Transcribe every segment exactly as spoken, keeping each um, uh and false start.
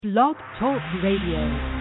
Blog Talk Radio.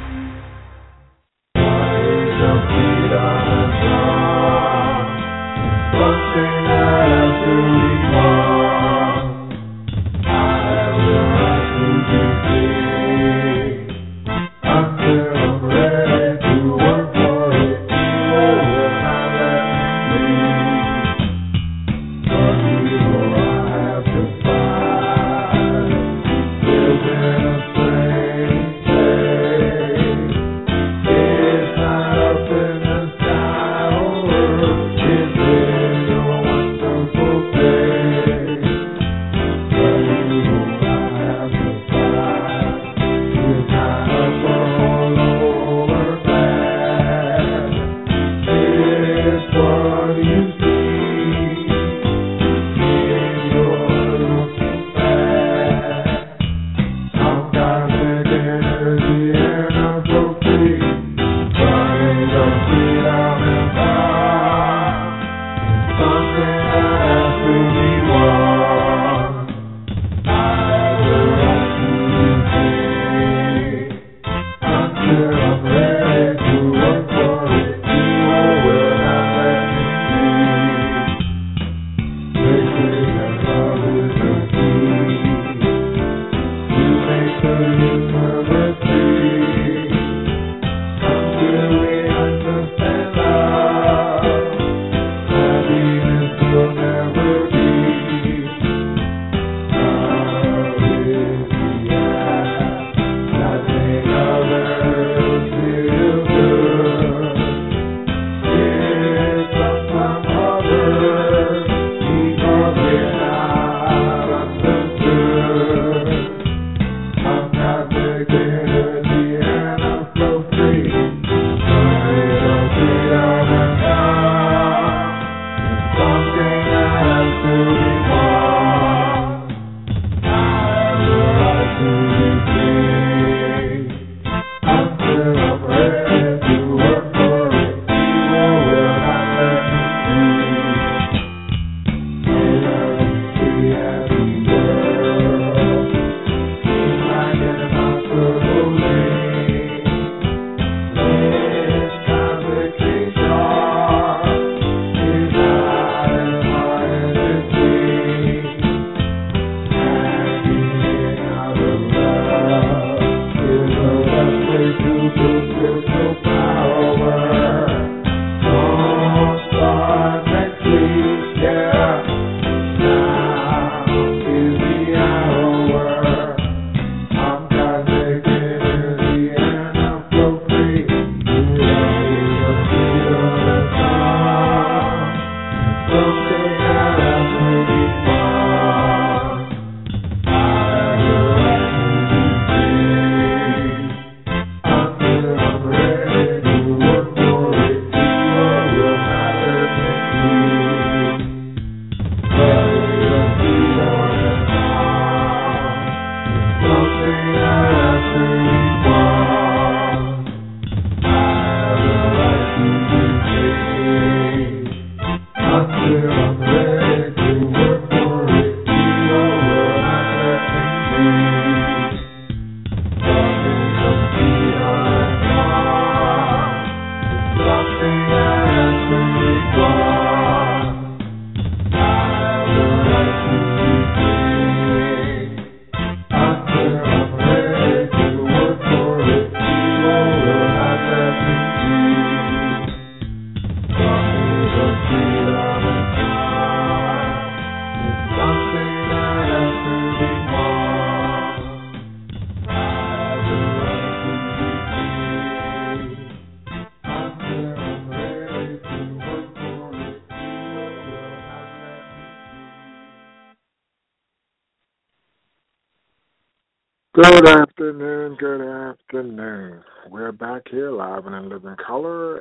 Good afternoon, good afternoon. We're back here live and in living color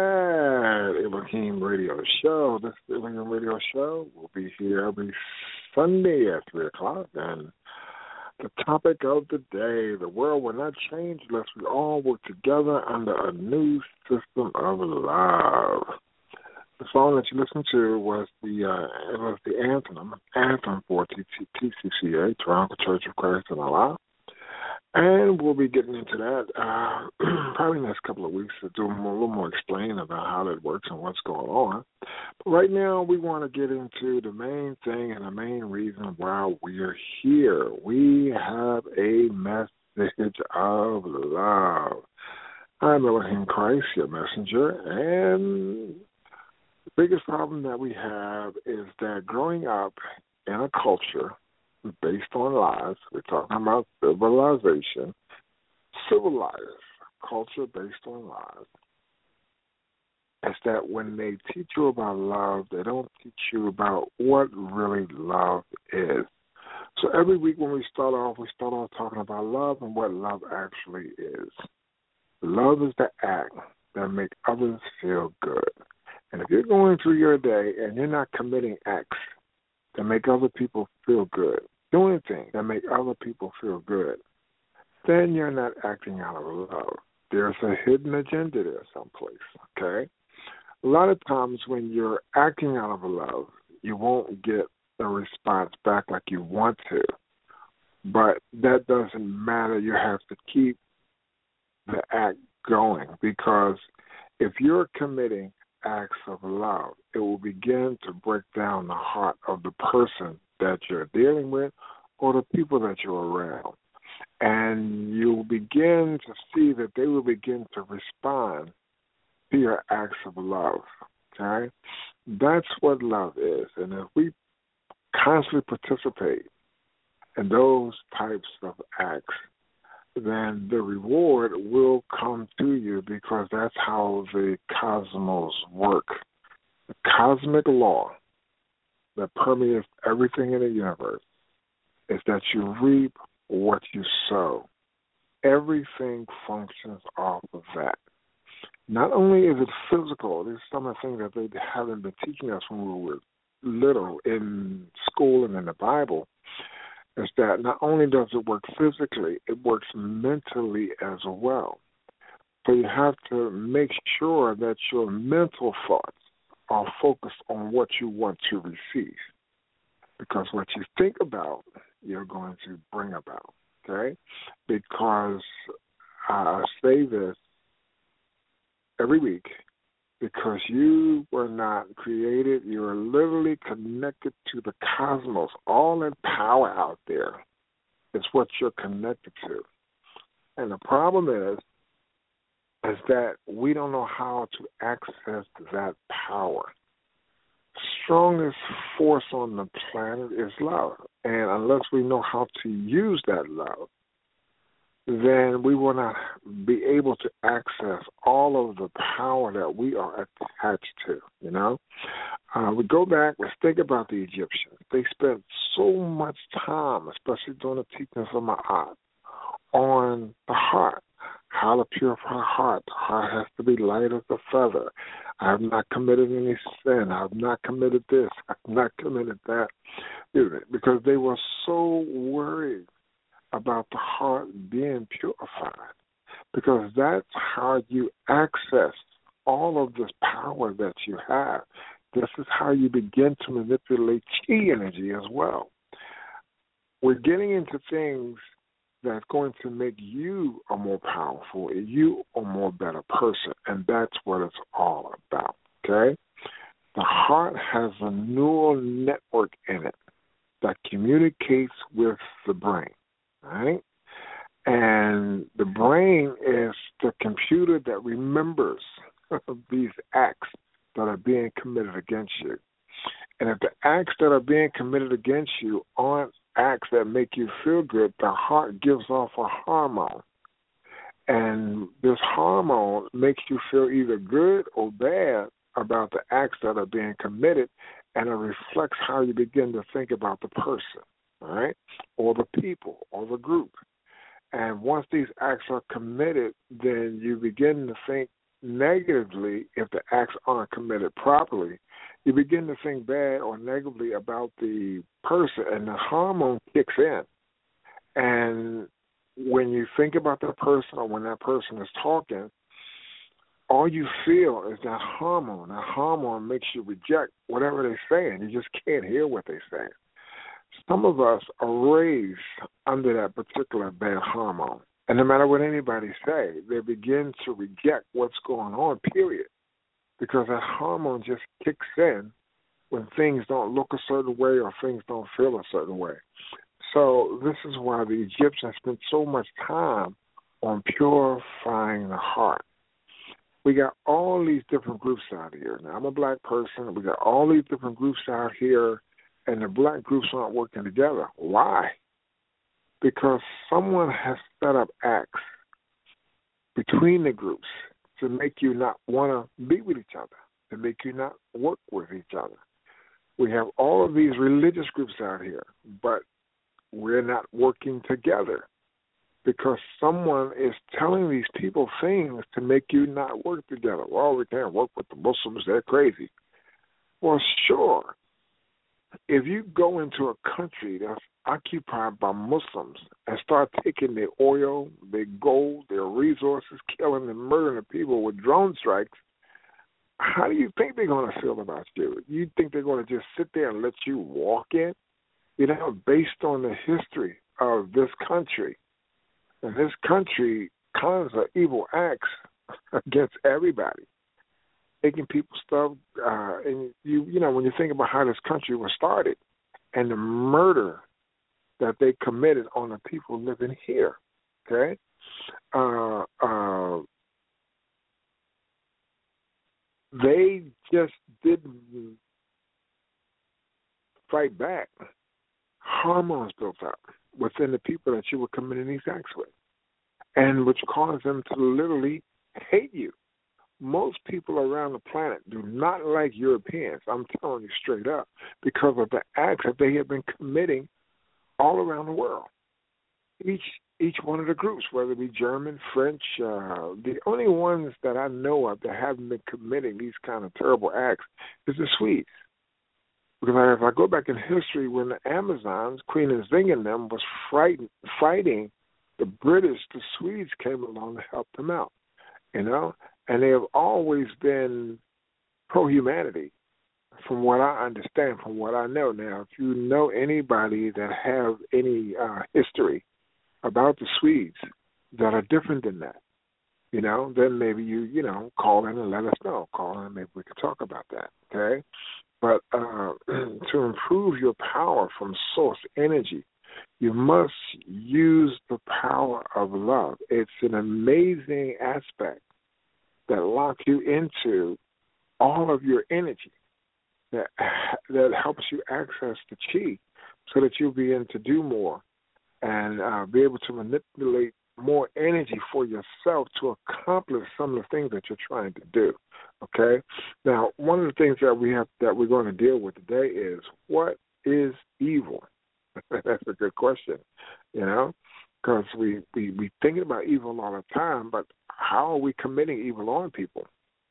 at Elohim Radio Show. This Elohim Radio Show will be here every Sunday at three o'clock. And the topic of the day, the world will not change unless we all work together under a new system of love. The song that you listened to was the uh, it was the anthem, anthem for T C C A, Toronto Church of Christ in Allah. And we'll be getting into that uh, probably the next couple of weeks to do a, more, a little more explaining about how that works and what's going on. But right now, we want to get into the main thing and the main reason why we're here. We have a message of love. I'm Elohim Christ, your messenger, and the biggest problem that we have is that growing up in a culture based on lies, we're talking about civilization, civilized culture based on lies, is that when they teach you about love, they don't teach you about what really love is. So every week when we start off, we start off talking about love and what love actually is. Love is the act that makes others feel good. And if you're going through your day and you're not committing acts that make other people feel good, doing things that make other people feel good, then you're not acting out of love. There's a hidden agenda there someplace, okay? A lot of times when you're acting out of love, you won't get a response back like you want to. But that doesn't matter. You have to keep the act going, because if you're committing acts of love, it will begin to break down the heart of the person that you're dealing with or the people that you're around. And you'll begin to see that they will begin to respond to your acts of love, okay? That's what love is. And if we constantly participate in those types of acts, then the reward will come to you, because that's how the cosmos work. The cosmic law that permeates everything in the universe is that you reap what you sow. Everything functions off of that. Not only is it physical, there's some of the things that they haven't been teaching us when we were little in school and in the Bible, is that not only does it work physically, it works mentally as well. So you have to make sure that your mental thoughts are focused on what you want to receive. Because what you think about, you're going to bring about, okay? Because I say this every week, because you were not created, you are literally connected to the cosmos. All that power out there is what you're connected to. And the problem is, is that we don't know how to access that power. The strongest force on the planet is love. And unless we know how to use that love, then we will not be able to access all of the power that we are attached to, you know. Uh, we go back, let's think about the Egyptians. They spent so much time, especially during the teachings of Ma'at, on the heart, how to purify the heart. The heart has to be light as a feather. I have not committed any sin. I have not committed this. I have not committed that. Because they were so worried about the heart being purified, because that's how you access all of this power that you have. This is how you begin to manipulate chi energy as well. We're getting into things that's going to make you a more powerful, you a more better person, and that's what it's all about, okay? The heart has a neural network in it that communicates with the brain. Right? And the brain is the computer that remembers these acts that are being committed against you. And if the acts that are being committed against you aren't acts that make you feel good, the heart gives off a hormone. And this hormone makes you feel either good or bad about the acts that are being committed, and it reflects how you begin to think about the person. All right, or the people, or the group. And once these acts are committed, then you begin to think negatively if the acts aren't committed properly. You begin to think bad or negatively about the person, and the hormone kicks in. And when you think about that person or when that person is talking, all you feel is that hormone. That hormone makes you reject whatever they're saying. You just can't hear what they're saying. some of us are raised under that particular bad hormone. And no matter what anybody say, they begin to reject what's going on, period. Because that hormone just kicks in when things don't look a certain way or things don't feel a certain way. So this is why the Egyptians spent so much time on purifying the heart. We got all these different groups out here. Now, I'm a black person. We got all these different groups out here, and the black groups aren't working together. Why? Because someone has set up acts between the groups to make you not want to be with each other, to make you not work with each other. We have all of these religious groups out here, but we're not working together because someone is telling these people things to make you not work together. Well, we can't work with the Muslims. They're crazy. Well, sure. If you go into a country that's occupied by Muslims and start taking their oil, their gold, their resources, killing and murdering the people with drone strikes, how do you think they're going to feel about you? You think they're going to just sit there and let you walk in? You know, based on the history of this country, and this country cons of evil acts against everybody, making people stuff, uh, and you you know, when you think about how this country was started and the murder that they committed on the people living here, okay? Uh, uh, they just didn't fight back. Hormones built up within the people that you were committing these acts with, and which caused them to literally hate you. Most people around the planet do not like Europeans, I'm telling you straight up, because of the acts that they have been committing all around the world. Each each one of the groups, whether it be German, French, uh, the only ones that I know of that haven't been committing these kind of terrible acts is the Swedes. Because if I go back in history, when the Amazons, Queen Nzinga and them, was frightened, fighting the British, the Swedes came along to help them out, you know? And they have always been pro-humanity, from what I understand, from what I know. Now, if you know anybody that have any uh, history about the Swedes that are different than that, you know, then maybe you, you know, call in and let us know. Call in and maybe we can talk about that, okay? But uh, to improve your power from source energy, you must use the power of love. It's an amazing aspect that locks you into all of your energy, that that helps you access the chi so that you'll be able to do more and uh, be able to manipulate more energy for yourself to accomplish some of the things that you're trying to do. Okay? Now, one of the things that we have that we're going to deal with today is, what is evil? That's a good question, you know, because we, we, we thinking about evil all the time, but how are we committing evil on people?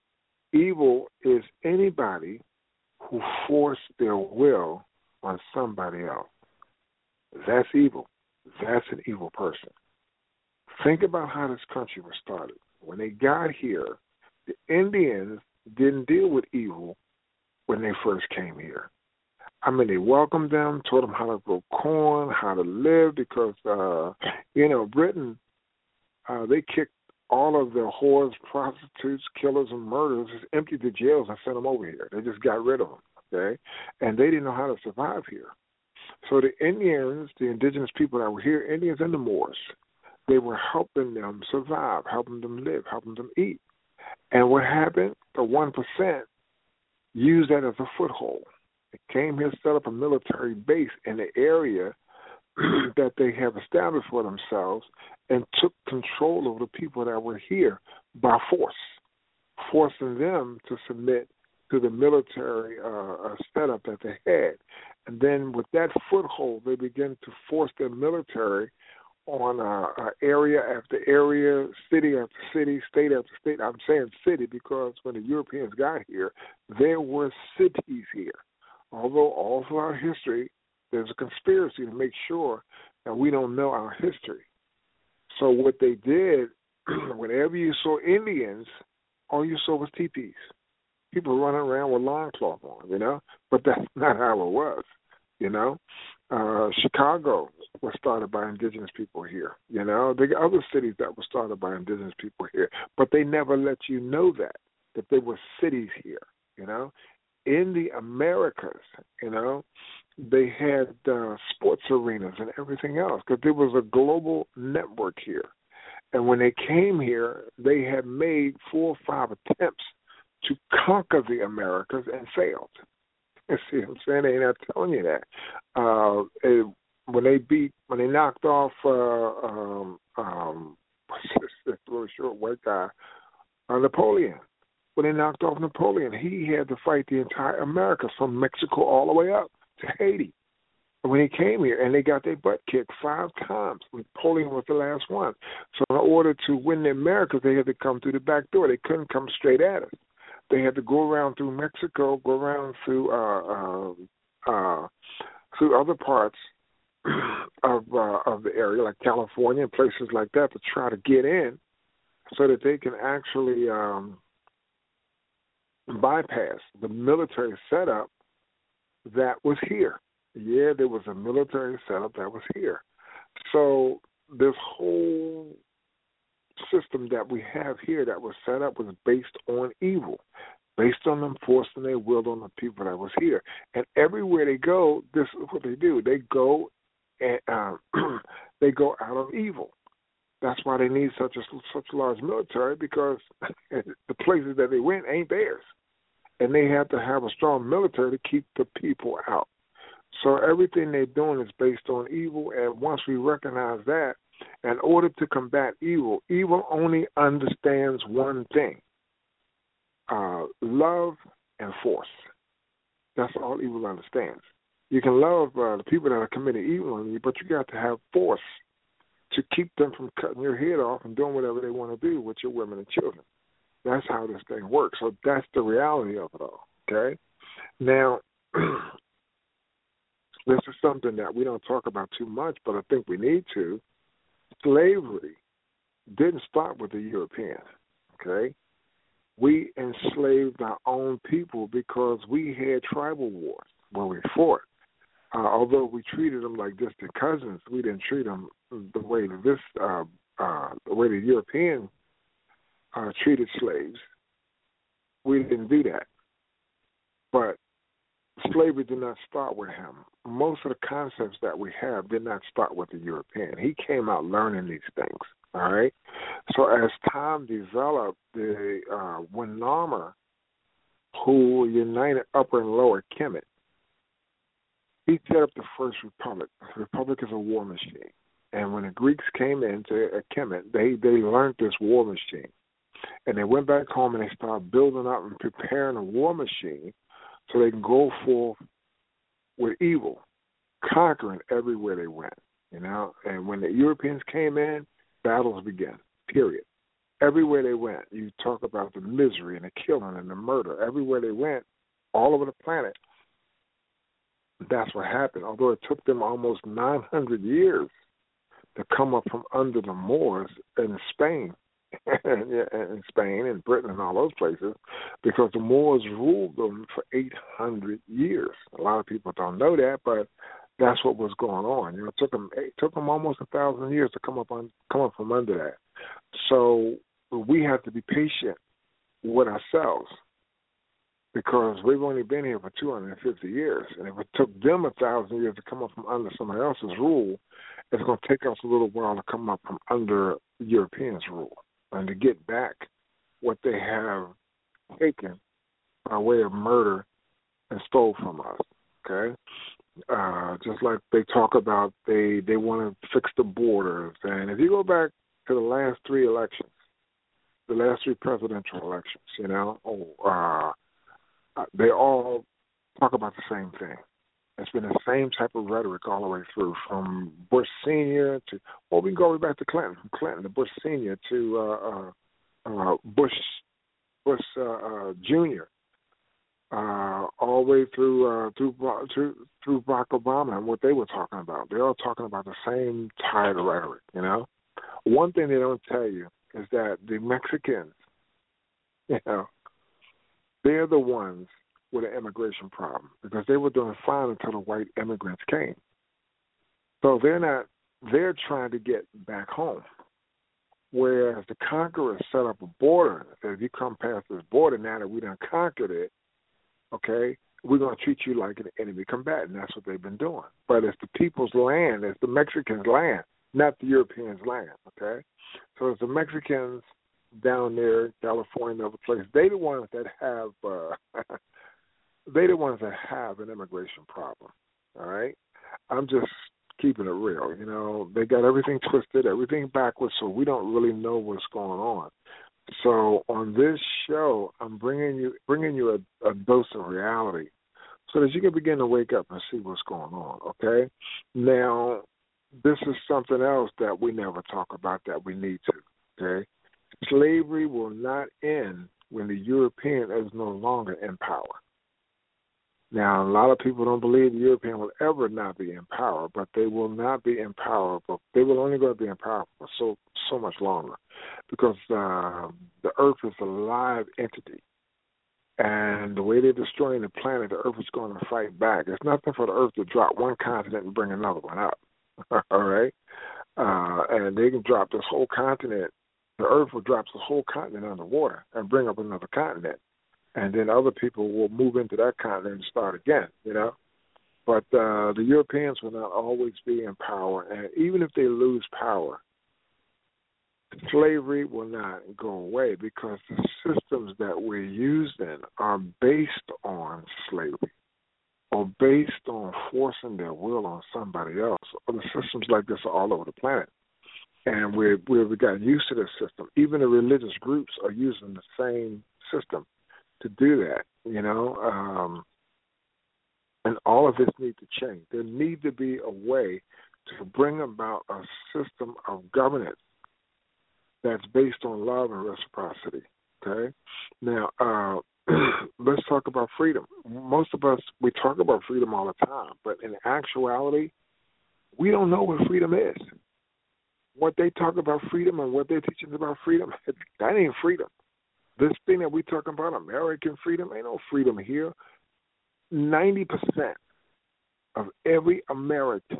Evil is anybody who force their will on somebody else. That's evil. That's an evil person. Think about how this country was started. When they got here, the Indians didn't deal with evil when they first came here. I mean, they welcomed them, taught them how to grow corn, how to live, because, uh, you know, Britain, uh, they kicked all of their whores, prostitutes, killers, and murderers, just emptied the jails and sent them over here. They just got rid of them, okay? And they didn't know how to survive here. So the Indians, the indigenous people that were here, Indians and the Moors, they were helping them survive, helping them live, helping them eat. And what happened? The one percent used that as a foothold. They came here, set up a military base in the area that they have established for themselves and took control of the people that were here by force, forcing them to submit to the military uh, setup that they had. And then with that foothold, they began to force their military on uh, uh, area after area, city after city, state after state. I'm saying city because when the Europeans got here, there were cities here. Although all throughout history, there's a conspiracy to make sure that we don't know our history. So what they did, whenever you saw Indians, all you saw was teepees. People running around with loincloth on, you know? But that's not how it was, you know? Uh, Chicago was started by indigenous people here. You know, there are other cities that were started by indigenous people here, but they never let you know that that there were cities here. You know, in the Americas, you know, they had uh, sports arenas and everything else because there was a global network here. And when they came here, they had made four or five attempts to conquer the Americas and failed. You see what I'm saying? They're not telling you that. Uh, it, when they beat, when they knocked off, uh, um, um, what's this, this little short white guy, uh, Napoleon. When they knocked off Napoleon, he had to fight the entire America from Mexico all the way up to Haiti. And when he came here, and they got their butt kicked five times, Napoleon was the last one. So in order to win the Americas, they had to come through the back door. They couldn't come straight at us. They had to go around through Mexico, go around through uh, uh, uh, through other parts of uh, of the area, like California and places like that, to try to get in, so that they can actually um, bypass the military setup that was here. Yeah, there was a military setup that was here. So this whole system that we have here that was set up was based on evil, based on them forcing their will on the people that was here. And everywhere they go, this is what they do. They go and um, they go out of evil. That's why they need such a such a large military, because the places that they went ain't theirs. And they have to have a strong military to keep the people out. So everything they're doing is based on evil, and once we recognize that, in order to combat evil, evil only understands one thing, uh, love and force. That's all evil understands. You can love uh, the people that are committing evil on you, but you got to have force to keep them from cutting your head off and doing whatever they want to do with your women and children. That's how this thing works. So that's the reality of it all, okay? Now, this is something that we don't talk about too much, but I think we need to. Slavery didn't start with the Europeans, okay? We enslaved our own people because we had tribal wars where we fought. Uh, although we treated them like distant cousins, we didn't treat them the way that this, uh, uh, the way the Europeans uh, treated slaves. We didn't do that. But slavery did not start with him. Most of the concepts that we have did not start with the European. He came out learning these things, all right? So as time developed, the uh, when Narmer, who united Upper and Lower Kemet, he set up the first republic. The republic is a war machine. And when the Greeks came into Kemet, they, they learned this war machine. And they went back home and they started building up and preparing a war machine so they can go forth with evil, conquering everywhere they went, you know. And when the Europeans came in, battles began, period. Everywhere they went, you talk about the misery and the killing and the murder. Everywhere they went, all over the planet, that's what happened. Although it took them almost nine hundred years to come up from under the Moors in Spain, in Spain and Britain and all those places, because the Moors ruled them for eight hundred years. A lot of people don't know that, but that's what was going on. You know, it took them it took them almost a thousand years to come up on come up from under that. So we have to be patient with ourselves, because we've only been here for two hundred fifty years, and if it took them a thousand years to come up from under somebody else's rule, it's going to take us a little while to come up from under Europeans' rule and to get back what they have taken by way of murder and stole from us, okay? Uh, just like they talk about they, they want to fix the borders. And if you go back to the last three elections, the last three presidential elections, you know, uh, they all talk about the same thing. It's been the same type of rhetoric all the way through, from Bush Senior to, well, we can go back to Clinton, from Clinton to Bush Senior to uh, uh, uh, Bush Bush uh, uh, Junior, uh, all the way through uh, through through through Barack Obama and what they were talking about. They're all talking about the same tired rhetoric, you know. One thing they don't tell you is that the Mexicans, you know, they're the ones with an immigration problem, because they were doing fine until the white immigrants came. So they're not, they're trying to get back home. Whereas the conquerors set up a border. That if you come past this border now that we done conquered it, okay, we're going to treat you like an enemy combatant. That's what they've been doing. But it's the people's land. It's the Mexicans' land, not the Europeans' land, okay? So it's the Mexicans down there, California, other places. They the ones that have, uh, they the ones that have an immigration problem, all right? I'm just keeping it real. You know, they got everything twisted, everything backwards, so we don't really know what's going on. So on this show, I'm bringing you bringing you a, a dose of reality so that you can begin to wake up and see what's going on, okay? Now, this is something else that we never talk about that we need to, okay? Slavery will not end when the European is no longer in power. Now, a lot of people don't believe the European will ever not be in power, but they will not be in power. But they will only going to be in power for so so much longer, because uh, the Earth is a live entity, and the way they're destroying the planet, the Earth is going to fight back. It's nothing for the Earth to drop one continent and bring another one up. All right, uh, and they can drop this whole continent. The Earth will drop the whole continent underwater and bring up another continent. And then other people will move into that continent and start again, you know. But uh, the Europeans will not always be in power. And even if they lose power, slavery will not go away, because the systems that we're using are based on slavery or based on forcing their will on somebody else. Or the systems like this are all over the planet. And we're, we've gotten used to this system. Even the religious groups are using the same system to do that, you know, um, and all of this needs to change. There needs to be a way to bring about a system of governance that's based on love and reciprocity, okay? Now, uh, let's talk about freedom. Most of us, we talk about freedom all the time, but in actuality, we don't know what freedom is. What they talk about freedom and what they're teaching about freedom, that ain't freedom. This thing that we're talking about, American freedom, ain't no freedom here. ninety percent of every American,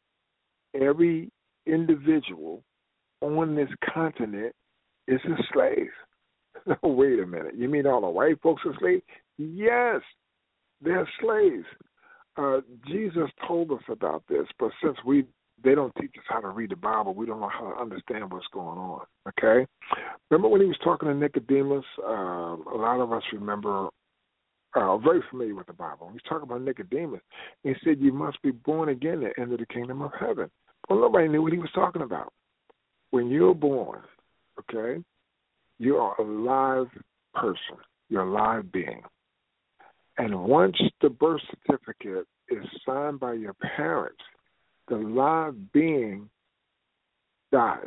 every individual on this continent is a slave. Wait a minute. You mean all the white folks are slaves? Yes, they're slaves. Uh, Jesus told us about this, but since we they don't teach us how to read the Bible, we don't know how to understand what's going on, okay? Remember when he was talking to Nicodemus? Uh, a lot of us remember, uh, very familiar with the Bible. He was talking about Nicodemus. He said, you must be born again to enter the kingdom of heaven. Well, nobody knew what he was talking about. When you're born, okay, you are a live person. You're a live being. And once the birth certificate is signed by your parents, the live being dies.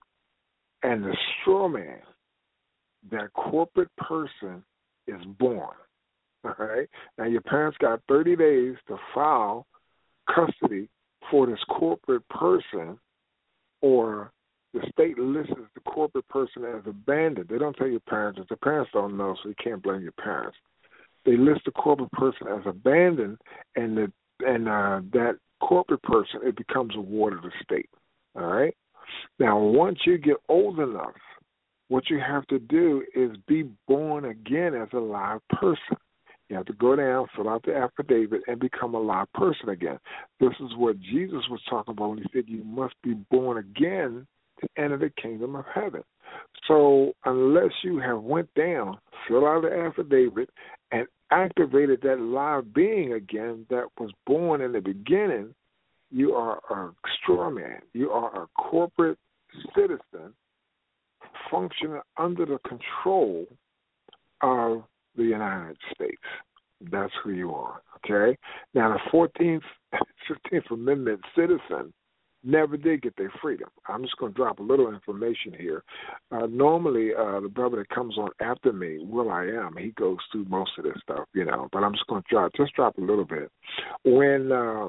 And the straw man, that corporate person, is born. All right? Now, your parents got thirty days to file custody for this corporate person, or the state lists the corporate person as abandoned. They don't tell your parents. If the parents don't know, so you can't blame your parents. They list the corporate person as abandoned, and the and uh, that corporate person, it becomes a ward of the state. All right? Now, once you get old enough, what you have to do is be born again as a live person. You have to go down, fill out the affidavit, and become a live person again. This is what Jesus was talking about when he said you must be born again to enter the kingdom of heaven. So unless you have went down, filled out the affidavit, and activated that live being again that was born in the beginning, you are a straw man. You are a corporate citizen functioning under the control of the United States. That's who you are, okay? Now, the fourteenth, fifteenth Amendment citizen never did get their freedom. I'm just going to drop a little information here. Uh, normally, uh, the brother that comes on after me, Will I Am, he goes through most of this stuff, you know, but I'm just going to drop, just drop a little bit. When uh,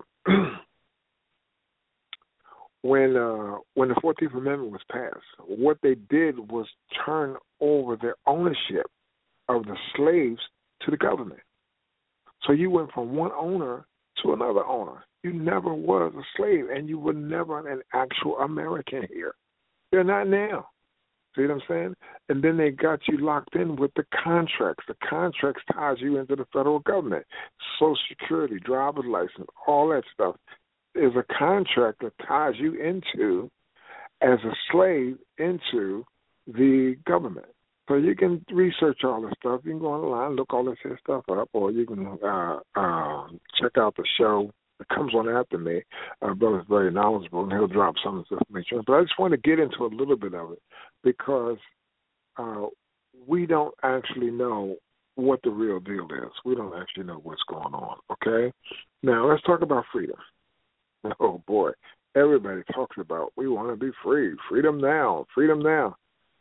when uh, when the fourteenth Amendment was passed, what they did was turn over their ownership of the slaves to the government. So you went from one owner to another owner. You never was a slave, and you were never an actual American here. They're not now. See what I'm saying? And then they got you locked in with the contracts. The contracts ties you into the federal government. Social Security, driver's license, all that stuff is a contract that ties you into, as a slave, into the government. So you can research all this stuff. You can go online, look all this here stuff up, or you can uh, uh, check out the show that comes on after me. Uh, brother's very knowledgeable, and he'll drop some of this information. But I just want to get into a little bit of it because uh, we don't actually know what the real deal is. We don't actually know what's going on, okay? Now, let's talk about freedom. Oh, boy. Everybody talks about we want to be free. Freedom now. Freedom now.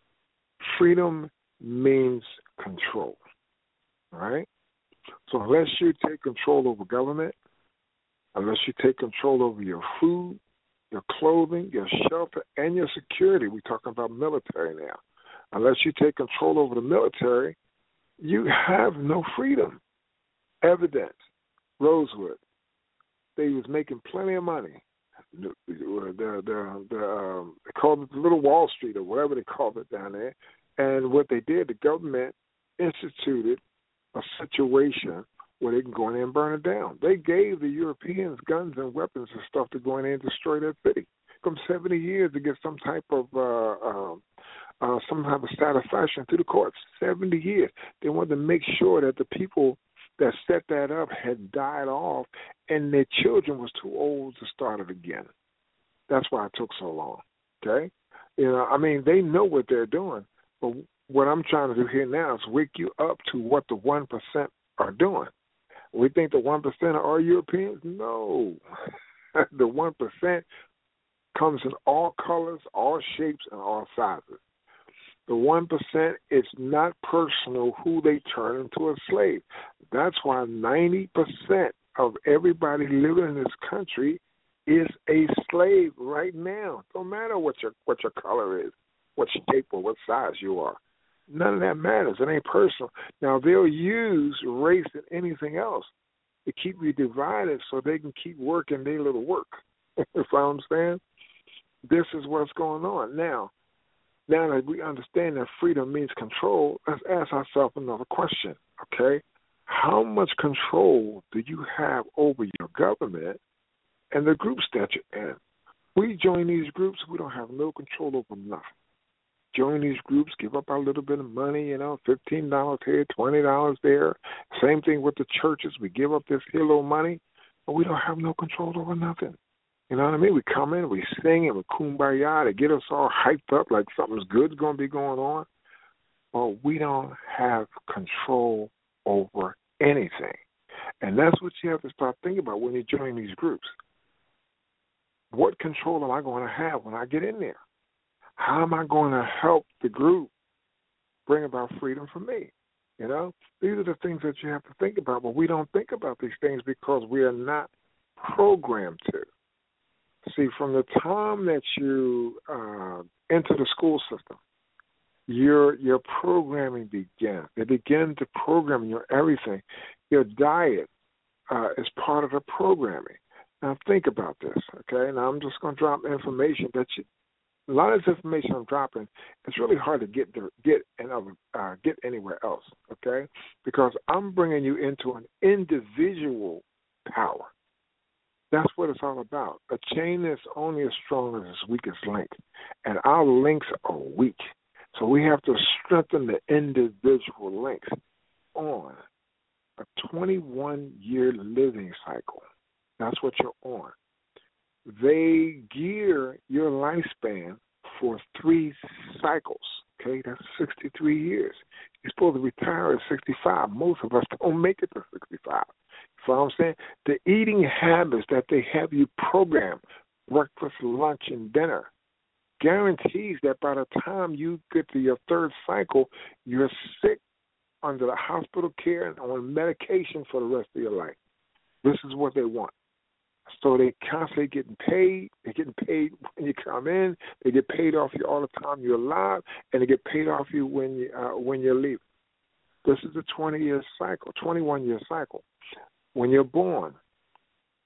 Freedom means control, all right? So unless you take control over government, unless you take control over your food, your clothing, your shelter, and your security, we're talking about military now. Unless you take control over the military, you have no freedom. Evidence, Rosewood, they was making plenty of money. The, the, the, the, um, they called it the Little Wall Street or whatever they called it down there. And what they did, the government instituted a situation where they can go in there and burn it down. They gave the Europeans guns and weapons and stuff to go in there and destroy that city. From seventy years to get some type of uh, uh, uh, some type of satisfaction through the courts. seventy years. They wanted to make sure that the people that set that up had died off and their children was too old to start it again. That's why it took so long, okay? You know, I mean, they know what they're doing, but what I'm trying to do here now is wake you up to what the one percent are doing. We think the one percent are Europeans? No. The one percent comes in all colors, all shapes, and all sizes. The one percent is not personal who they turn into a slave. That's why ninety percent of everybody living in this country is a slave right now. Don't matter what your what your color is, what shape or what size you are. None of that matters. It ain't personal. Now, they'll use race and anything else to keep you divided so they can keep working their little work. If I understand? This is what's going on. Now, now that we understand that freedom means control, let's ask ourselves another question, okay? How much control do you have over your government and the groups that you're in? We join these groups, we don't have no control over nothing. Join these groups, give up our little bit of money, you know, fifteen dollars here, twenty dollars there. Same thing with the churches. We give up this here little money, but we don't have no control over nothing. You know what I mean? We come in, we sing, and we kumbaya to get us all hyped up like something's good's going to be going on. But we don't have control over anything. And that's what you have to start thinking about when you join these groups. What control am I going to have when I get in there? How am I going to help the group bring about freedom for me? You know, these are the things that you have to think about, but we don't think about these things because we are not programmed to. See, from the time that you uh, enter the school system, your your programming begins. They begin to program your everything. Your diet uh, is part of the programming. Now, think about this, okay? Now, I'm just going to drop information that you, a lot of this information I'm dropping, it's really hard to get to, get another, uh, get anywhere else, okay? Because I'm bringing you into an individual power. That's what it's all about. A chain is only as strong as its weakest link, and our links are weak. So we have to strengthen the individual links on a twenty-one-year living cycle. That's what you're on. They gear your lifespan for three cycles, okay? That's sixty-three years. You're supposed to retire at sixty-five. Most of us don't make it to sixty-five. You know what I'm saying? The eating habits that they have you program, breakfast, lunch, and dinner, guarantees that by the time you get to your third cycle, you're sick, under the hospital care, and on medication for the rest of your life. This is what they want. So they constantly getting paid. They're getting paid when you come in. They get paid off you all the time you're alive, and they get paid off you when you uh, when you're leaving. This is a twenty-year cycle, twenty-one-year cycle. When you're born,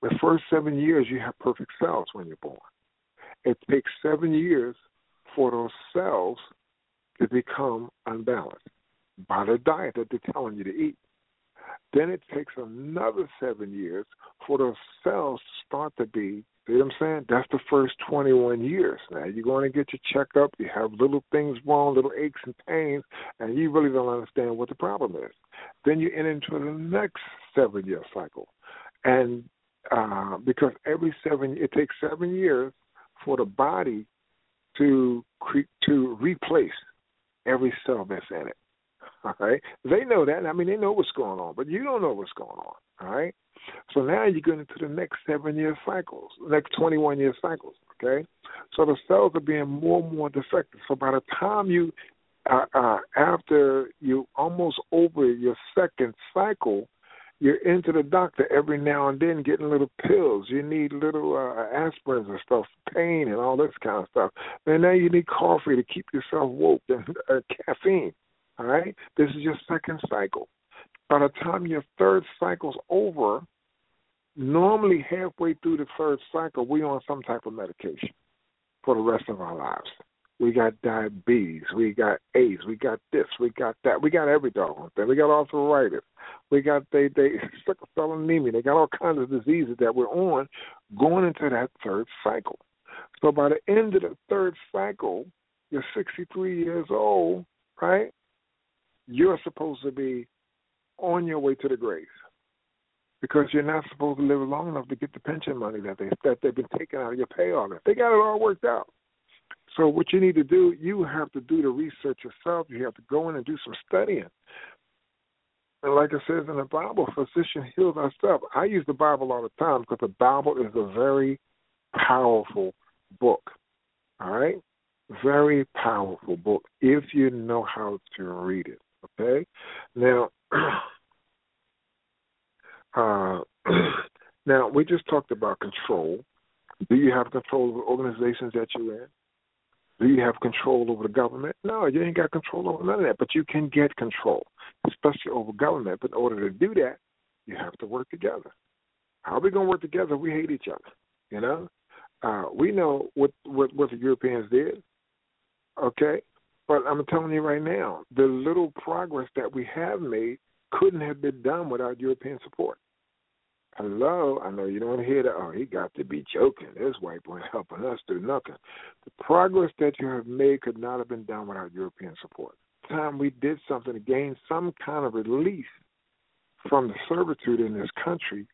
The first seven years, you have perfect cells when you're born. It takes seven years for those cells to become unbalanced by the diet that they're telling you to eat. Then it takes another seven years for those cells to start to be, see what I'm saying? That's the first twenty-one years. Now, you're going to get your checkup. You have little things wrong, little aches and pains, and you really don't understand what the problem is. Then you enter into the next seven-year cycle. And uh, because every seven, it takes seven years for the body to cre- to replace every cell that's in it. All right? They know that. I mean, they know what's going on, but you don't know what's going on. All right? So now you're going into the next seven-year cycles, next twenty-one-year cycles, okay? So the cells are being more and more defective. So by the time you, uh, uh, after you almost over your second cycle, you're into the doctor every now and then getting little pills. You need little uh, aspirins and stuff, pain and all this kind of stuff. And now you need coffee to keep yourself woke and uh, caffeine, all right? This is your second cycle. By the time your third cycle's over, normally halfway through the third cycle, we're on some type of medication for the rest of our lives. We got diabetes, we got AIDS, we got this, we got that, we got every doggone thing. We got arthritis, we got they they sickle cell anemia. They got all kinds of diseases that we're on going into that third cycle. So by the end of the third cycle, you're sixty-three years old, right? You're supposed to be on your way to the grave, because you're not supposed to live long enough to get the pension money that they that they've been taking out of your pay on it. They got it all worked out. So what you need to do, you have to do the research yourself. You have to go in and do some studying. And like it says in the Bible, physician heals ourselves. I use the Bible all the time because the Bible is a very powerful book. All right? Very powerful book if you know how to read it. Okay? Now, uh, now we just talked about control. Do you have control over organizations that you're in? Do you have control over the government? No, you ain't got control over none of that, but you can get control, especially over government. But in order to do that, you have to work together. How are we going to work together? We hate each other, you know? Uh, we know what, what, what the Europeans did, okay? But I'm telling you right now, the little progress that we have made couldn't have been done without European support. Hello, I know you don't want to hear that. Oh, he got to be joking. This white boy helping us do nothing. The progress that you have made could not have been done without European support. The time we did something to gain some kind of relief from the servitude in this country,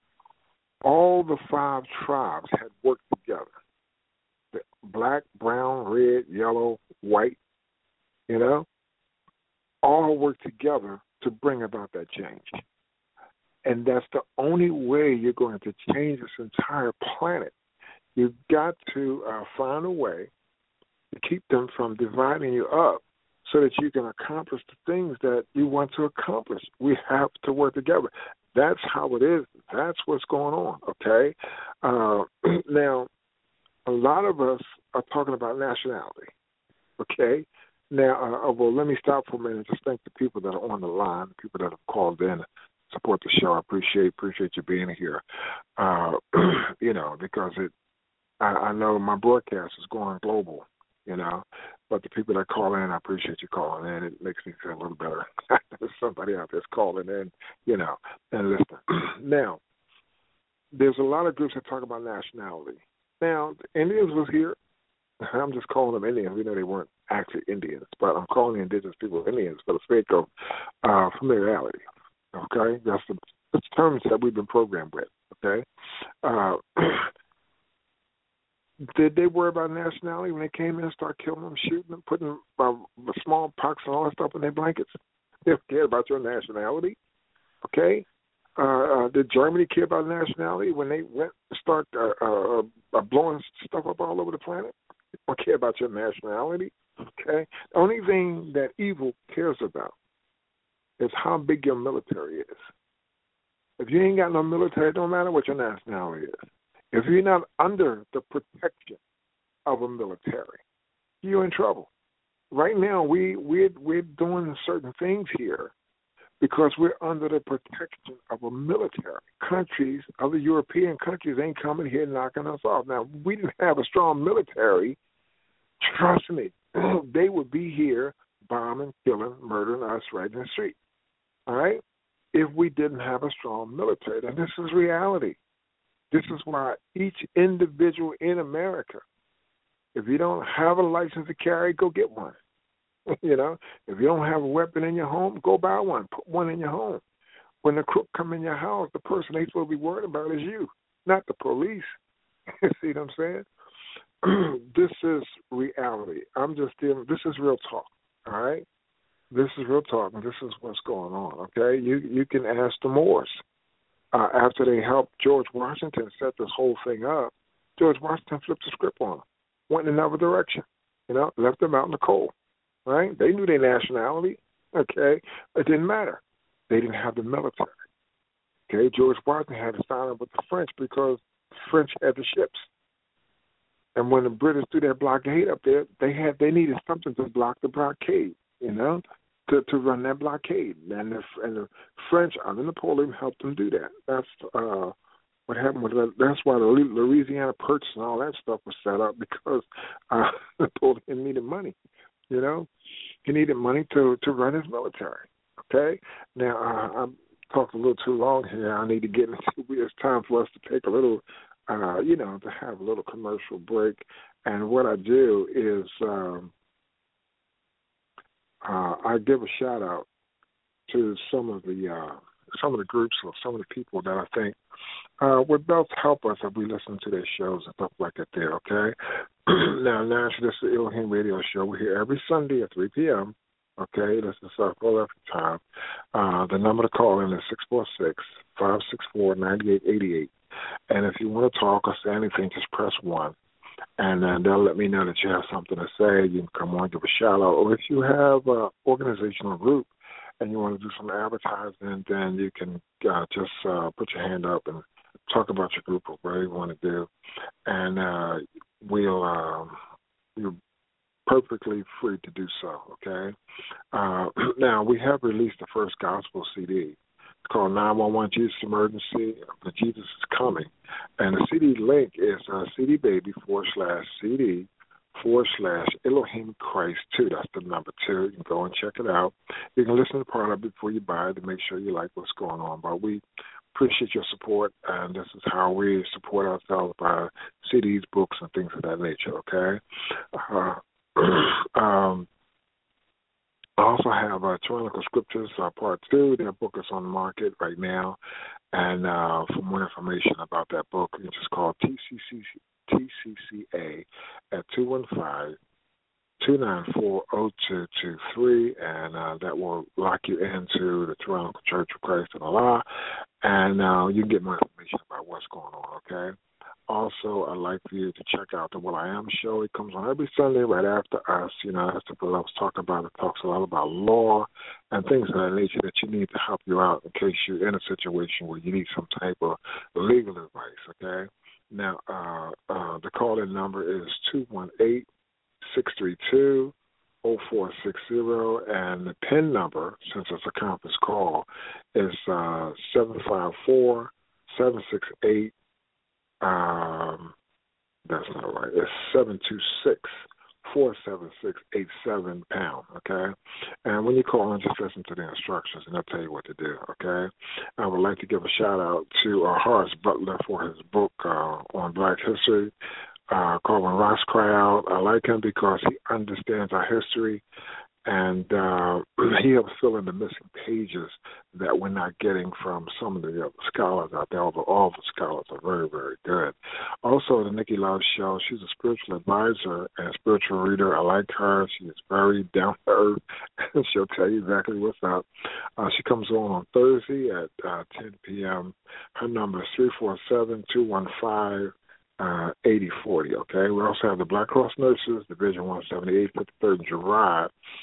all the five tribes had worked together. The black, brown, red, yellow, white, you know, all worked together to bring about that change. And that's the only way you're going to change this entire planet. You've got to uh, find a way to keep them from dividing you up so that you can accomplish the things that you want to accomplish. We have to work together. That's how it is. That's what's going on, okay? Uh, now, a lot of us are talking about nationality, okay? Now, uh, well, let me stop for a minute and just thank the people that are on the line, the people that have called in, support the show. I appreciate appreciate you being here. Uh, you know, because it, I, I know my broadcast is going global. You know, but the people that call in, I appreciate you calling in. It makes me feel a little better. There's somebody out there's calling in. You know, and listen. Now, there's a lot of groups that talk about nationality. Now, the Indians was here. I'm just calling them Indians. We know they weren't actually Indians, but I'm calling the indigenous people Indians for the sake of uh, familiarity. Okay, that's the, that's the terms that we've been programmed with. Okay, uh, did they worry about nationality when they came in and started killing them, shooting them, putting uh, smallpox and all that stuff in their blankets? They don't care about your nationality. Okay, uh, uh, did Germany care about nationality when they went to start uh, uh, uh, blowing stuff up all over the planet? They don't care about your nationality. Okay, the only thing that evil cares about is how big your military is. If you ain't got no military, it don't matter what your nationality is. If you're not under the protection of a military, you're in trouble. Right now, we, we're, we're doing certain things here because we're under the protection of a military. Countries, other European countries ain't coming here knocking us off. Now, if we didn't have a strong military, trust me, they would be here bombing, killing, murdering us right in the street. All right? If we didn't have a strong military. And this is reality. This is why each individual in America, if you don't have a license to carry, go get one. You know, if you don't have a weapon in your home, go buy one. Put one in your home. When the crook come in your house, the person they supposed to be worried about is you, not the police. See what I'm saying? This is reality. I'm just dealing. This is real talk. All right. This is real talk, and this is what's going on. Okay. You you can ask the Moors. Uh, after they helped George Washington set this whole thing up, George Washington flipped the script on them, went in another direction. You know, left them out in the cold. Right? They knew their nationality, okay? It didn't matter. They didn't have the military. Okay, George Washington had to sign up with the French because the French had the ships. And when the British threw their blockade up there, they had they needed something to block the blockade, you know, to, to run that blockade. And the, and the French under Napoleon helped them do that. That's uh, what happened with that. That's why the Louisiana Purchase and all that stuff was set up, because uh, Napoleon needed money. You know, he needed money to, to run his military. Okay? Now, uh, I'm talking a little too long here. I need to get into it. It's time for us to take a little, uh, you know, to have a little commercial break. And what I do is um, uh, I give a shout out to some of the uh, some of the groups or some of the people that I think uh, would best help us if we listen to their shows and stuff like that there, okay? Now, naturally, this is the Elohim Radio Show. We're here every Sunday at three p.m., okay? This is our full effort time. Uh, the number to call in is six four six, five six four, nine eight eight eight. And if you want to talk or say anything, just press one. And then they'll let me know that you have something to say. You can come on, give a shout out. Or if you have an organizational group and you want to do some advertising, then you can uh, just uh, put your hand up and talk about your group or whatever you want to do. And uh, we'll, um, you're perfectly free to do so, okay? Uh, now, we have released the first gospel C D. It's called nine one one Jesus Emergency. The Jesus is Coming. And the C D link is uh, C D Baby forward slash C D forward slash Elohim Christ two. That's the number two. You can go and check it out. You can listen to part of it before you buy it to make sure you like what's going on. But we appreciate your support, and this is how we support ourselves by C Ds, books, and things of that nature, okay? Uh, um, I also have uh, Tyrannical Scriptures, uh, Part two. That book is on the market right now. And uh, for more information about that book, you just call T C C A at two one five, two nine four, zero two two three, and uh, that will lock you into the Tyrannical Church of Christ and Allah, and uh, you can get more information about what's going on, okay? Also, I'd like for you to check out the Will I Am show. It comes on every Sunday right after us. You know, that's what I was talking about. It talks a lot about law and things of that nature that you need to help you out in case you're in a situation where you need some type of legal advice, okay? Now, uh, uh, the call-in number is two one eight, six three two, zero four six zero, and the PIN number, since it's a conference call, is uh, seven five four, seven six eight, um, that's not right, it's seven two six, four seven six, eight seven pound, okay? And when you call in, just listen to the instructions, and they'll tell you what to do, okay? I would like to give a shout-out to uh, Horace Butler for his book uh, on Black history, uh, called When Rocks Cry Out. I like him because he understands our history, and uh, he helps fill in the missing pages that we're not getting from some of the other scholars out there, although all the scholars are very, very good. Also, the Nikki Love Show, she's a spiritual advisor and spiritual reader. I like her. She is very down to earth, and she'll tell you exactly what's up. Uh, she comes on on Thursday at uh, ten p.m. Her number is three four seven, two one five, uh, eighty forty, okay? We also have the Black Cross Nurses, Division one seventy-eight, fifty-third and Girard.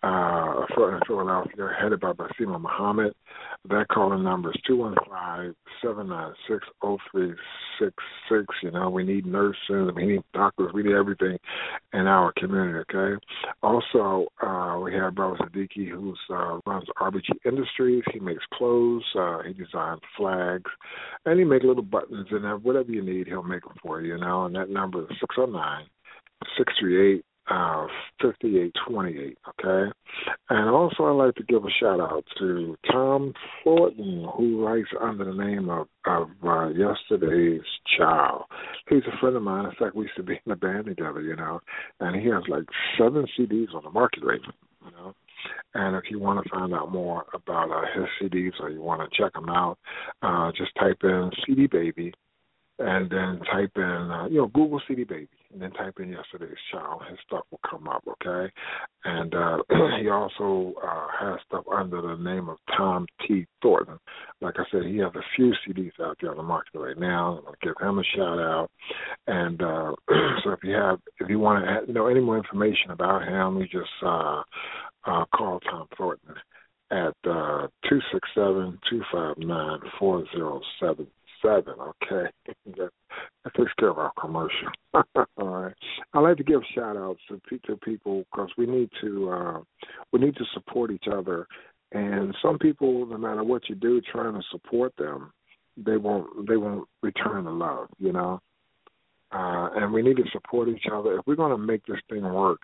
uh, in Philadelphia, headed by Basima Muhammad. That calling number is two one five, seven nine six, zero three six six. You know, we need nurses, we need doctors, we need everything in our community, okay? Also, uh, we have Brother Siddiqui, who uh, runs R B G Industries. He makes clothes, uh, he designs flags, and he makes little buttons, and whatever you need, he'll make them for you, you know, and that number is six oh nine, six three eight, Uh, fifty-eight twenty-eight, okay? And also I'd like to give a shout-out to Tom Thornton, who writes under the name of, of uh, Yesterday's Child. He's a friend of mine. In fact, we used to be in a band together, you know, and he has like seven C Ds on the market right now, you know. And if you want to find out more about uh, his C Ds or you want to check them out, uh, just type in C D Baby and then type in, uh, you know, Google C D Baby, and then type in Yesterday's Child. His stuff will come up, okay? And uh, he also uh, has stuff under the name of Tom T. Thornton. Like I said, he has a few C Ds out there on the market right now. I'm going to give him a shout-out. And uh, so if you have, if you want to know any more information about him, you just uh, uh, call Tom Thornton at uh, two six seven, two five nine, four zero seven. Seven, okay. that, that takes care of our commercial. All right. I like to give shout outs to, to people because we need to uh, we need to support each other. And some people, no matter what you do, trying to support them, they won't they won't return the love, you know. Uh, and we need to support each other if we're going to make this thing work.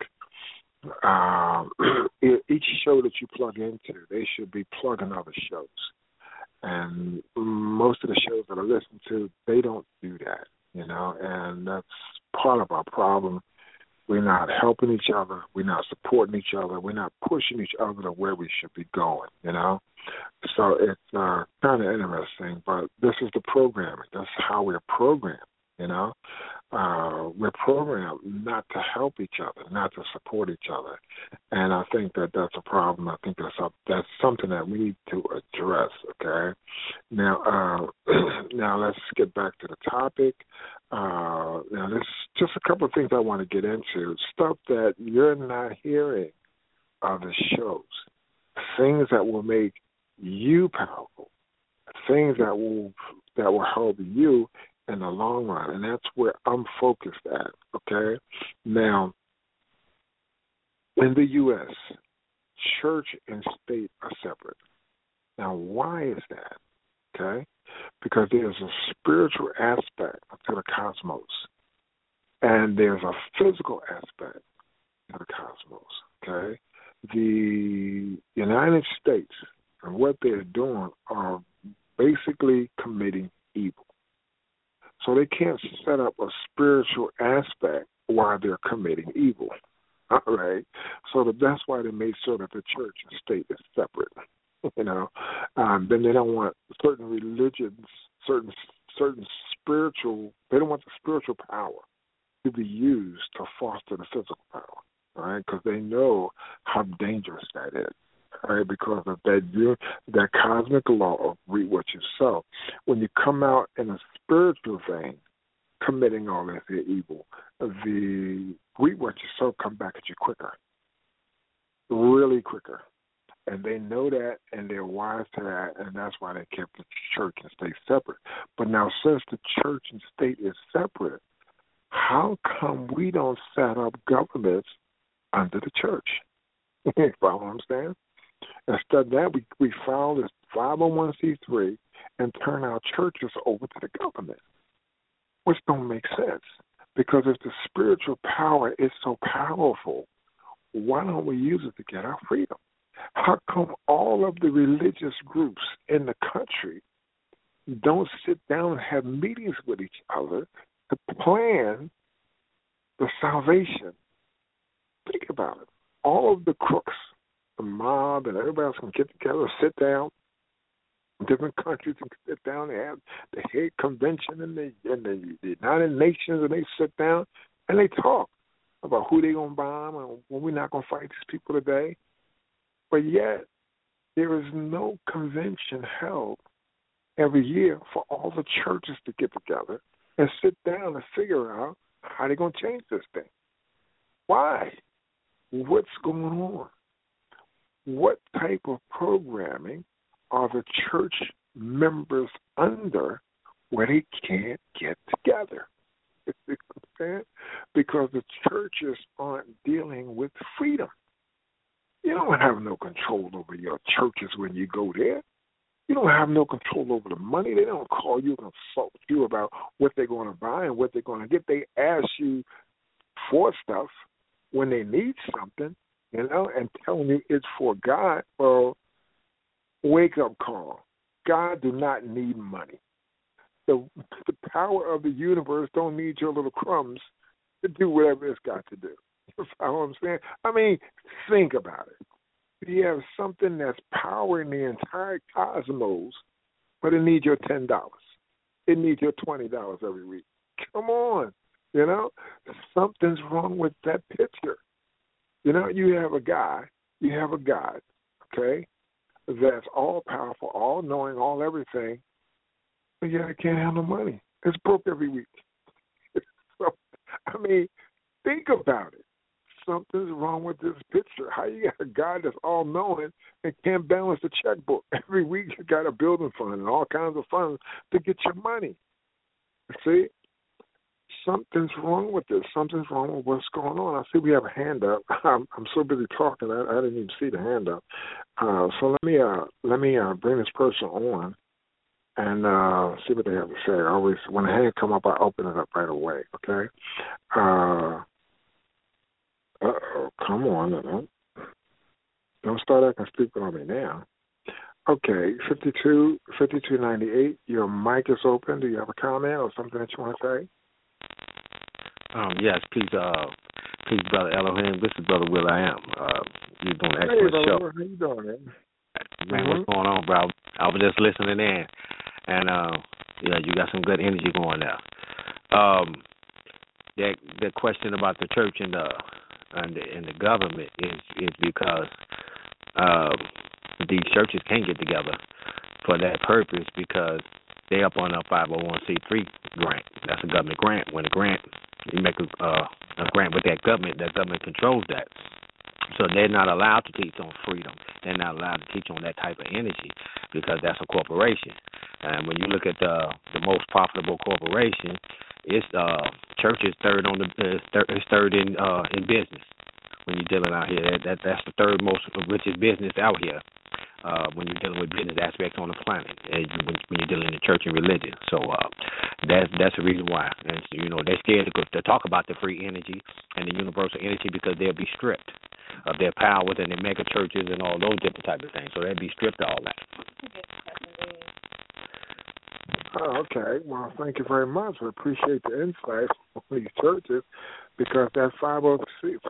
Uh, each show that you plug into, they should be plugging other shows. And most of the shows that I listen to, they don't do that, you know, and that's part of our problem. We're not helping each other. We're not supporting each other. We're not pushing each other to where we should be going, you know. So it's uh, kind of interesting, but this is the programming. That's how we're programmed, you know. Uh, we're programmed not to help each other, not to support each other. And I think that that's a problem. I think that's a, that's something that we need to address, okay? Now, uh, now let's get back to the topic. Uh, now, there's just a couple of things I want to get into, stuff that you're not hearing on the shows, things that will make you powerful, things that will that will help you in the long run, and that's where I'm focused at, okay? Now, in the U S, church and state are separate. Now, why is that, okay? Because there's a spiritual aspect to the cosmos, and there's a physical aspect to the cosmos, okay? The United States and what they're doing are basically committing evil. So they can't set up a spiritual aspect while they're committing evil. All right. So that's why they made sure that the church and state is separate. You know, um, then they don't want certain religions, certain certain spiritual. They don't want the spiritual power to be used to foster the physical power. All right, because they know how dangerous that is. All right, because of that that cosmic law of reap what you sow. When you come out in a spiritual vein, committing all that evil, the reap what you sow come back at you quicker, really quicker. And they know that, and they're wise to that, and that's why they kept the church and state separate. But now, since the church and state is separate, how come we don't set up governments under the church? You follow what I'm saying? Instead of that, we, we filed this five oh one c three and turn our churches over to the government, which don't make sense. Because if the spiritual power is so powerful, why don't we use it to get our freedom? How come all of the religious groups in the country don't sit down and have meetings with each other to plan the salvation? Think about it. All of the crooks, the mob, and everybody else can get together, sit down. Different countries can sit down. They have the Hague Convention and the, and the, the United Nations, and they sit down and they talk about who they're going to bomb and when we're not going to fight these people today. But yet, there is no convention held every year for all the churches to get together and sit down and figure out how they're going to change this thing. Why? What's going on? what type of programming are the church members under where they can't get together? You understand? Because the churches aren't dealing with freedom. You don't have no control over your churches when you go there. You don't have no control over the money. They don't call you and consult you about what they're going to buy and what they're going to get. They ask you for stuff when they need something, you know, and telling you it's for God. Well, wake up call. God do not need money. The, the power of the universe don't need your little crumbs to do whatever it's got to do. You know what I'm saying? I mean, think about it. You have something that's powering the entire cosmos, but it needs your ten dollars. It needs your twenty dollars every week. Come on. You know, something's wrong with that picture. You know, you have a guy, you have a God, okay, that's all powerful, all knowing, all everything, but yet it can't handle money. It's broke every week. So, I mean, think about it. Something's wrong with this picture. How you got a God that's all knowing and can't balance the checkbook? Every week you got a building fund and all kinds of funds to get your money. See? Something's wrong with this. Something's wrong with what's going on. I see we have a hand up. I'm, I'm so busy talking, I, I didn't even see the hand up. Uh, so let me uh, let me uh, bring this person on and uh, see what they have to say. I always, when the hand come up, I open it up right away. Okay. Uh oh, come on. Don't, don't start acting stupid on me now. Okay, fifty-two, fifty-two ninety-eight, your mic is open. Do you have a comment or something that you want to say? Um, yes, peace, uh, peace, Brother Elohim. This is Brother Will I Am. Uh, you're doing an excellent hey, show. Will, how you doing, man? Man, mm-hmm. What's going on, bro? I was just listening in, and uh, yeah, you got some good energy going there. Um, that the question about the church and the and the, and the government is is because uh, these churches can't get together for that purpose because they up on a five oh one c three grant. That's a government grant. When a grant, you make a, uh, a grant with that government, that government controls that. So they're not allowed to teach on freedom. They're not allowed to teach on that type of energy because that's a corporation. And when you look at the the most profitable corporation, it's uh, church is third on the uh, third, is third in uh, in business. When you're dealing out here, that that's the third most richest business out here. Uh, when you're dealing with business aspects on the planet, and when, when you're dealing in church and religion, so uh, that's that's the reason why. And you know they're scared to, go, to talk about the free energy and the universal energy because they'll be stripped of their power within the mega churches and all those different type of things. So they'll be stripped of all that. Oh, okay. Well, thank you very much. We appreciate the insight on these churches because that five oh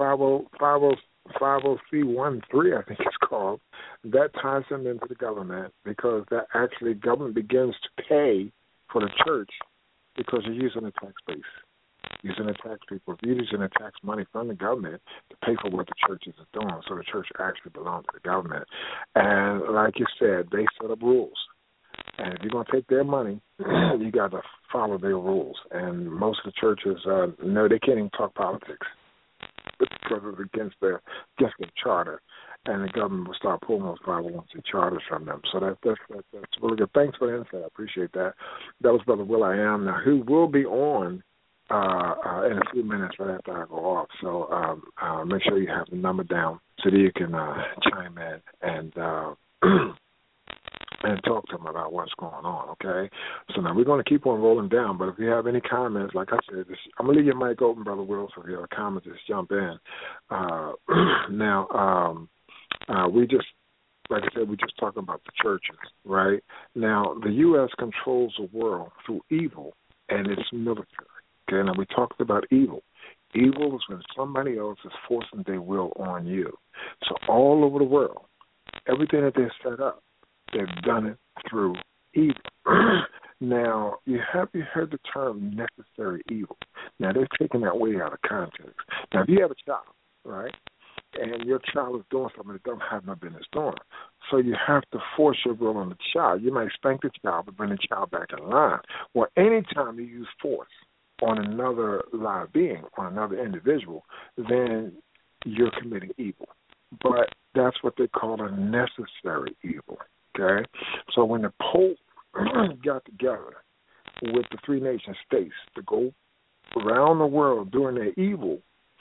c one three, I think it's called, that ties them into the government because that actually government begins to pay for the church because you're using the tax base, using the tax people, you're using the tax money from the government to pay for what the churches are doing. So the church actually belongs to the government. And like you said, they set up rules. And if you're going to take their money, you got to follow their rules. And most of the churches, uh, no, they can't even talk politics because it's against their, against their charter. And the government will start pulling those five oh one c charters from them. So that, that's, that, that's really good. Thanks for the insight. I appreciate that. That was Brother Will I Am. Now, who will be on uh, uh, in a few minutes right after I go off. So um, uh, make sure you have the number down so that you can uh, chime in and uh, and talk to them about what's going on, okay? So now we're going to keep on rolling down, but if you have any comments, like I said, just, I'm going to leave your mic open, Brother Will, so if you have a comment, just jump in. Uh, now, um, uh, we just, like I said, we're just talking about the churches, right? Now, the U S controls the world through evil and its military, okay? Now, we talked about evil. Evil is when somebody else is forcing their will on you. So all over the world, everything that they set up, they've done it through evil. Now, you have you heard the term necessary evil? Now, they're taking that way out of context. Now, if you have a child, right, and your child is doing something that don't have no business doing, so you have to force your will on the child. You might spank the child to bring the child back in line. Well, anytime you use force on another live being, on another individual, then you're committing evil. but that's what they call a necessary evil. Okay, so when the Pope got together with the three nation states to go around the world doing their evil,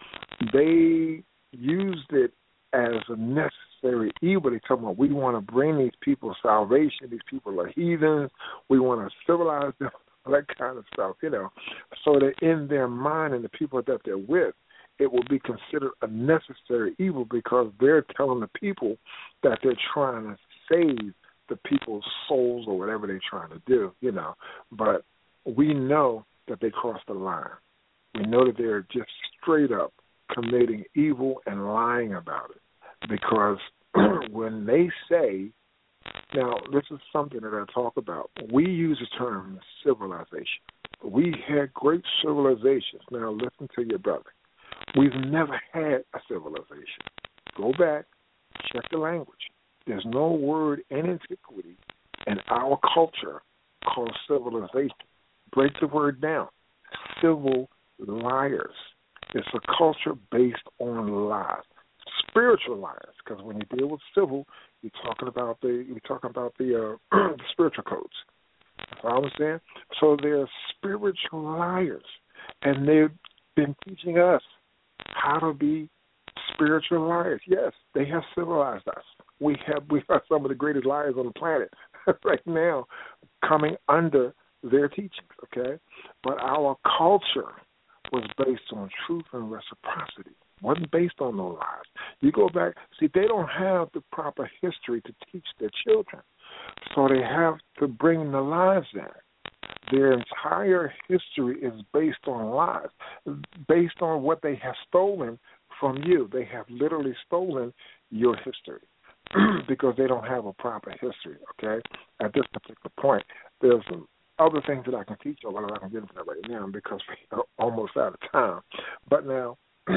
they used it as a necessary evil. They talking about, we want to bring these people salvation. These people are heathens. We want to civilize them, all that kind of stuff, you know. So that in their mind and the people that they're with, it will be considered a necessary evil because they're telling the people that they're trying to save the people's souls or whatever they're trying to do, you know. But we know that they crossed the line. We know that they're just straight up committing evil and lying about it. Because when they say, now this is something that I talk about, we use the term civilization. We had great civilizations. Now listen to your brother. We've never had a civilization. Go back, check the language. There's no word in antiquity in our culture called civilization. Break the word down. Civil liars. It's a culture based on lies, spiritual liars. Because when you deal with civil, you're talking about the you're talking about the, uh, the spiritual codes. That's what I'm saying. So they're spiritual liars, and they've been teaching us how to be spiritual liars. Yes, they have civilized us. We have we are some of the greatest liars on the planet right now, coming under their teachings. Okay, but our culture was based on truth and reciprocity. Wasn't based on no lies. You go back, see, they don't have the proper history to teach their children, so they have to bring the lies in. Their entire history is based on lies, based on what they have stolen from you. They have literally stolen your history because they don't have a proper history, okay? At this particular point, there's some other things that I can teach you, but I'm not going to get into that right now because we're almost out of time. But now,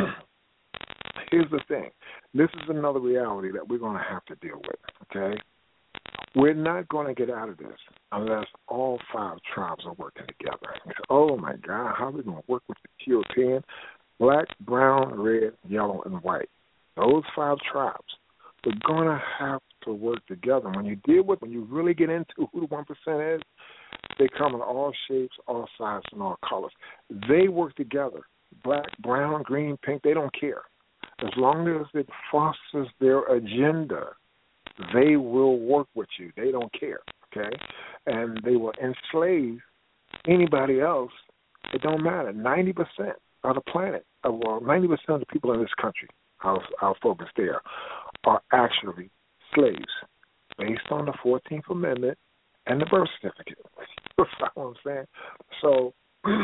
here's the thing. This is another reality that we're going to have to deal with, okay? We're not going to get out of this unless all five tribes are working together. Oh, my God, how are we going to work with the Q O T N? Black, brown, red, yellow, and white. Those five tribes, we're going to have to work together. When you deal with, when you really get into who the one percent is, they come in all shapes, all sizes, and all colors. They work together. Black, brown, green, pink, they don't care. As long as it fosters their agenda, they will work with you. They don't care, okay? And they will enslave anybody else. It don't matter. ninety percent of the planet, well, ninety percent of the people in this country, I'll, I'll focus there, are actually slaves based on the fourteenth Amendment and the birth certificate. That's what I'm saying. So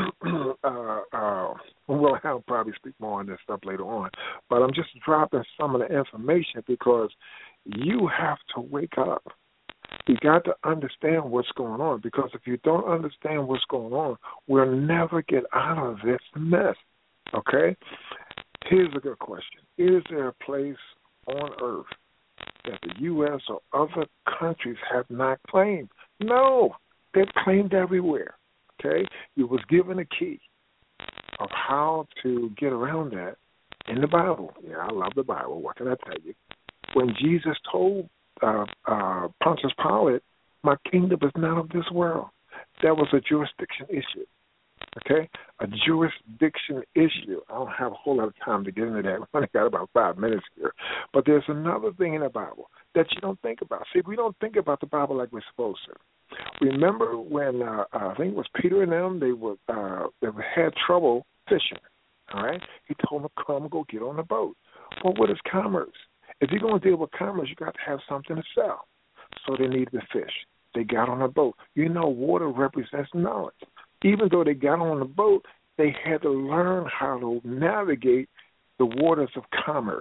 uh, uh, we'll have probably speak more on this stuff later on, but I'm just dropping some of the information because you have to wake up. You got to understand what's going on, because if you don't understand what's going on, we'll never get out of this mess, okay? Here's a good question. Is there a place on earth that the U S or other countries have not claimed? No, they've claimed everywhere, okay? You was given a key of how to get around that in the Bible. Yeah, I love the Bible. What can I tell you? When Jesus told uh, uh, Pontius Pilate, my kingdom is not of this world, that was a jurisdiction issue, okay? A jurisdiction issue. I don't have a whole lot of time to get into that. We've only got about five minutes here. But there's another thing in the Bible that you don't think about. See, we don't think about the Bible like we're supposed to. Remember when, uh, uh, I think it was Peter and them, they were uh, they had trouble fishing, all right? He told them to come go get on the boat. Well, what is commerce? If you're going to deal with commerce, you got to have something to sell. So they needed the fish. They got on a boat. You know, water represents knowledge. Even though they got on the boat, they had to learn how to navigate the waters of commerce.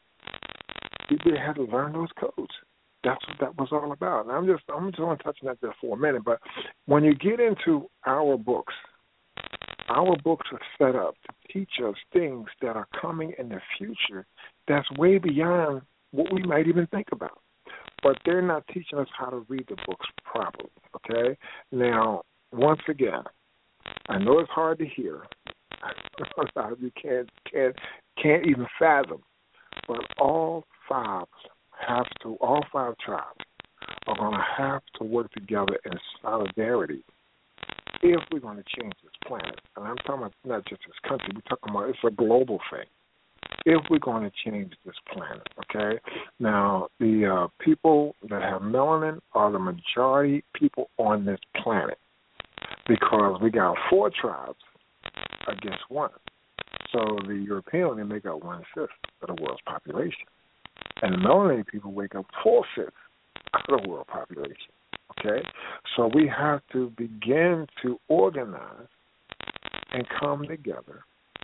They had to learn those codes. That's what that was all about. And I'm just I'm just going to touch on that there for a minute. But when you get into our books, our books are set up to teach us things that are coming in the future that's way beyond what we might even think about. But they're not teaching us how to read the books properly, okay? Now, once again, I know it's hard to hear. A lot of you can't, can't, can't even fathom. But all five have to, all five tribes are going to have to work together in solidarity if we're going to change this planet. And I'm talking about not just this country, we're talking about it's a global thing. If we're going to change this planet, okay? Now, the uh, people that have melanin are the majority people on this planet because we got four tribes against one. So the European, they make up one-fifth of the world's population. And the melanated people make up four-fifths of the world population, okay? So we have to begin to organize and come together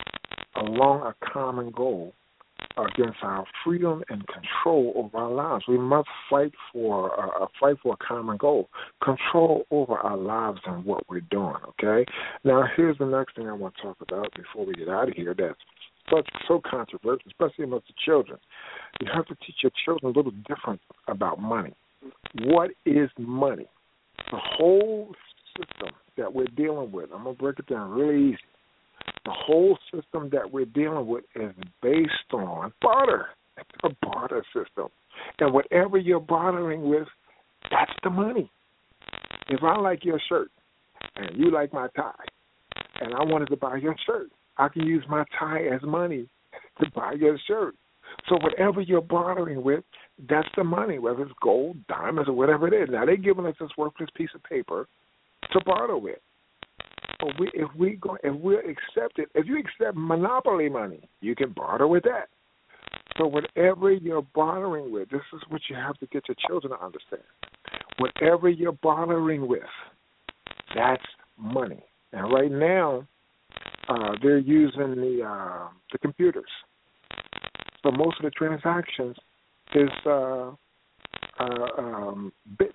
along a common goal against our freedom and control over our lives. We must fight for uh, fight for a common goal, control over our lives and what we're doing, okay? Now, here's the next thing I want to talk about before we get out of here that's such, so controversial, especially amongst the children. You have to teach your children a little different about money. What is money? The whole system that we're dealing with, I'm going to break it down really easy. The whole system that we're dealing with is based on barter. It's a barter system. And whatever you're bartering with, that's the money. If I like your shirt and you like my tie, and I wanted to buy your shirt, I can use my tie as money to buy your shirt. So whatever you're bartering with, that's the money, whether it's gold, diamonds, or whatever it is. Now, they're giving us this worthless piece of paper to barter with. But we, if we go, if we accept it, if you accept monopoly money, you can barter with that. So whatever you're bartering with, this is what you have to get your children to understand. Whatever you're bartering with, that's money. And right now, uh, they're using the uh, the computers. So most of the transactions is uh, uh, um, bits.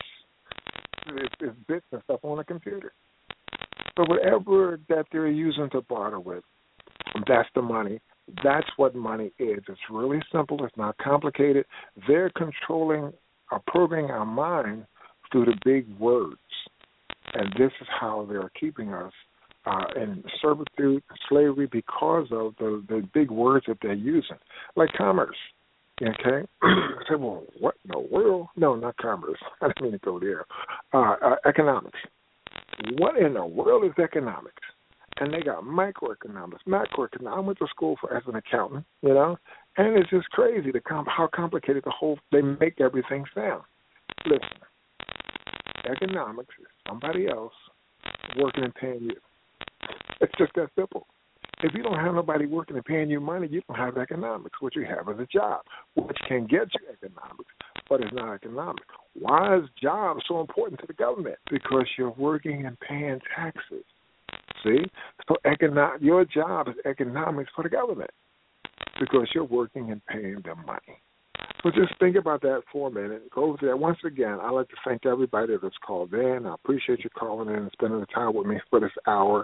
It's, it's bits and stuff on a computer. So whatever that they're using to barter with, that's the money. That's what money is. It's really simple. It's not complicated. They're controlling or programming our mind through the big words. And this is how they're keeping us uh, in servitude, slavery, because of the, the big words that they're using, like commerce. Okay? I said, well, what in the world? No, not commerce. I didn't mean to go there. Uh, uh, economics. What in the world is economics? And they got microeconomics, macroeconomics. I went to school for as an accountant, you know, and it's just crazy to com- how complicated the whole. They make everything sound. Listen, economics is somebody else working and paying you. It's just that simple. If you don't have nobody working and paying you money, you don't have economics. What you have is a job, which can get you economics, but it's not economics. Why is jobs so important to the government? Because you're working and paying taxes. See? So econo- your job is economics for the government because you're working and paying them money. So just think about that for a minute. Go over there. Once again, I'd like to thank everybody that's called in. I appreciate you calling in and spending the time with me for this hour.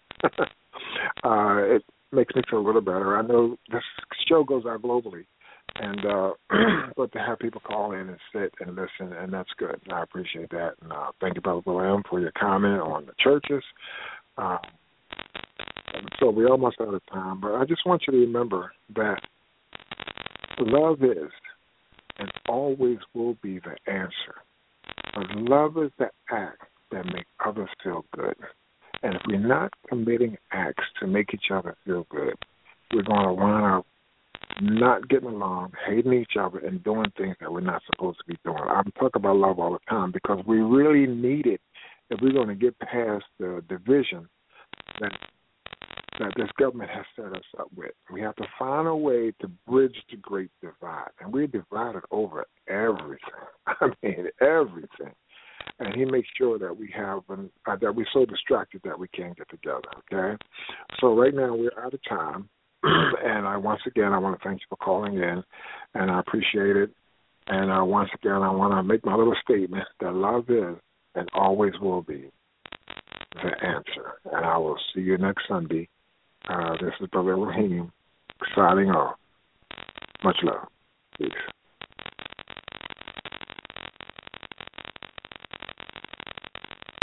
uh, it makes me feel a little better. I know this show goes out globally, and uh, but to have people call in and sit and listen, and that's good. I appreciate that. And uh, thank you, Brother William, for your comment on the churches. Uh, so we're almost out of time, but I just want you to remember that love is and always will be the answer. But love is the act that makes others feel good. And if we're not committing acts to make each other feel good, we're going to wind up not getting along, hating each other, and doing things that we're not supposed to be doing. I'm talking about love all the time because we really need it if we're going to get past the division that that this government has set us up with. We have to find a way to bridge the great divide. And we're divided over everything. I mean, everything. And he makes sure that we have an, uh, that we're so distracted that we can't get together, okay? So right now we're out of time. And I once again, I want to thank you for calling in, and I appreciate it. And uh, once again, I want to make my little statement that love is and always will be the answer. And I will see you next Sunday. Uh, this is Brother Rahim signing off. Much love. Peace.